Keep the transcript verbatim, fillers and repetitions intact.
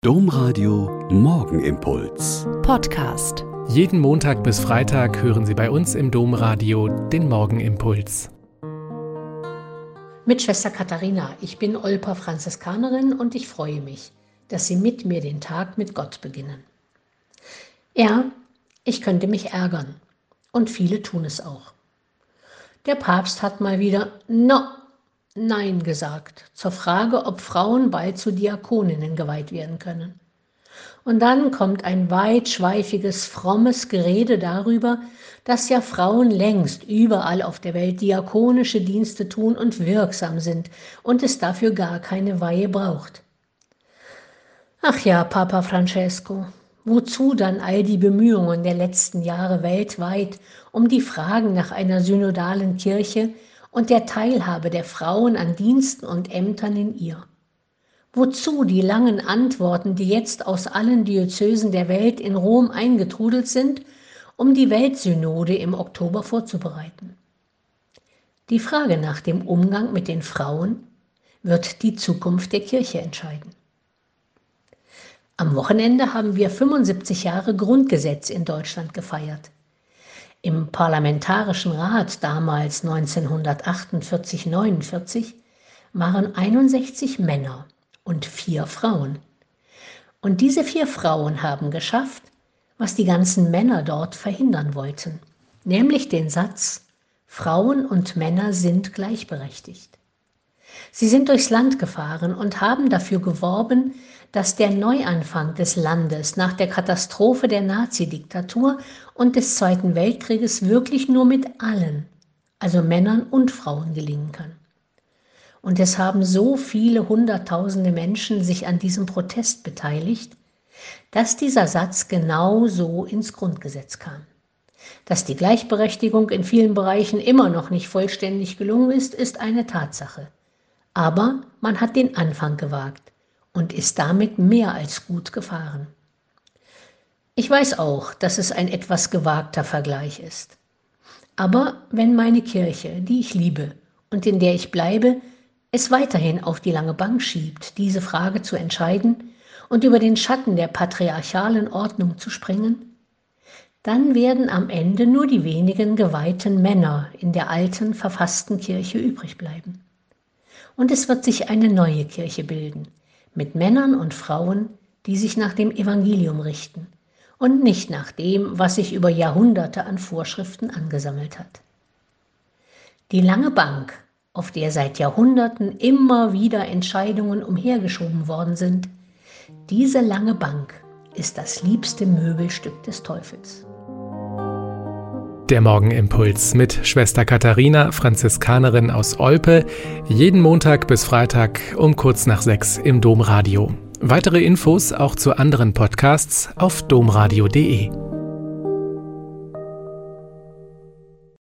Domradio Morgenimpuls Podcast. Jeden Montag bis Freitag hören Sie bei uns im Domradio den Morgenimpuls. Mit Schwester Katharina. Ich bin Olper Franziskanerin und ich freue mich, dass Sie mit mir den Tag mit Gott beginnen. Ja, ich könnte mich ärgern und viele tun es auch. Der Papst hat mal wieder No, Nein gesagt zur Frage, ob Frauen bald zu Diakoninnen geweiht werden können. Und dann kommt ein weitschweifiges, frommes Gerede darüber, dass ja Frauen längst überall auf der Welt diakonische Dienste tun und wirksam sind und es dafür gar keine Weihe braucht. Ach ja, Papa Francesco, wozu dann all die Bemühungen der letzten Jahre weltweit um die Fragen nach einer synodalen Kirche und der Teilhabe der Frauen an Diensten und Ämtern in ihr? Wozu die langen Antworten, die jetzt aus allen Diözesen der Welt in Rom eingetrudelt sind, um die Weltsynode im Oktober vorzubereiten? Die Frage nach dem Umgang mit den Frauen wird die Zukunft der Kirche entscheiden. Am Wochenende haben wir fünfundsiebzig Jahre Grundgesetz in Deutschland gefeiert. Im Parlamentarischen Rat damals neunzehnhundertachtundvierzig neunundvierzig waren einundsechzig Männer und vier Frauen. Und diese vier Frauen haben geschafft, was die ganzen Männer dort verhindern wollten, nämlich den Satz: Frauen und Männer sind gleichberechtigt. Sie sind durchs Land gefahren und haben dafür geworben, dass der Neuanfang des Landes nach der Katastrophe der Nazidiktatur und des Zweiten Weltkrieges wirklich nur mit allen, also Männern und Frauen, gelingen kann. Und es haben so viele Hunderttausende Menschen sich an diesem Protest beteiligt, dass dieser Satz genau so ins Grundgesetz kam. Dass die Gleichberechtigung in vielen Bereichen immer noch nicht vollständig gelungen ist, ist eine Tatsache. Aber man hat den Anfang gewagt und ist damit mehr als gut gefahren. Ich weiß auch, dass es ein etwas gewagter Vergleich ist. Aber wenn meine Kirche, die ich liebe und in der ich bleibe, es weiterhin auf die lange Bank schiebt, diese Frage zu entscheiden und über den Schatten der patriarchalen Ordnung zu springen, dann werden am Ende nur die wenigen geweihten Männer in der alten, verfassten Kirche übrig bleiben. Und es wird sich eine neue Kirche bilden, mit Männern und Frauen, die sich nach dem Evangelium richten und nicht nach dem, was sich über Jahrhunderte an Vorschriften angesammelt hat. Die lange Bank, auf der seit Jahrhunderten immer wieder Entscheidungen umhergeschoben worden sind, diese lange Bank ist das liebste Möbelstück des Teufels. Der Morgenimpuls mit Schwester Katharina, Franziskanerin aus Olpe, jeden Montag bis Freitag um kurz nach sechs im Domradio. Weitere Infos auch zu anderen Podcasts auf domradio punkt de.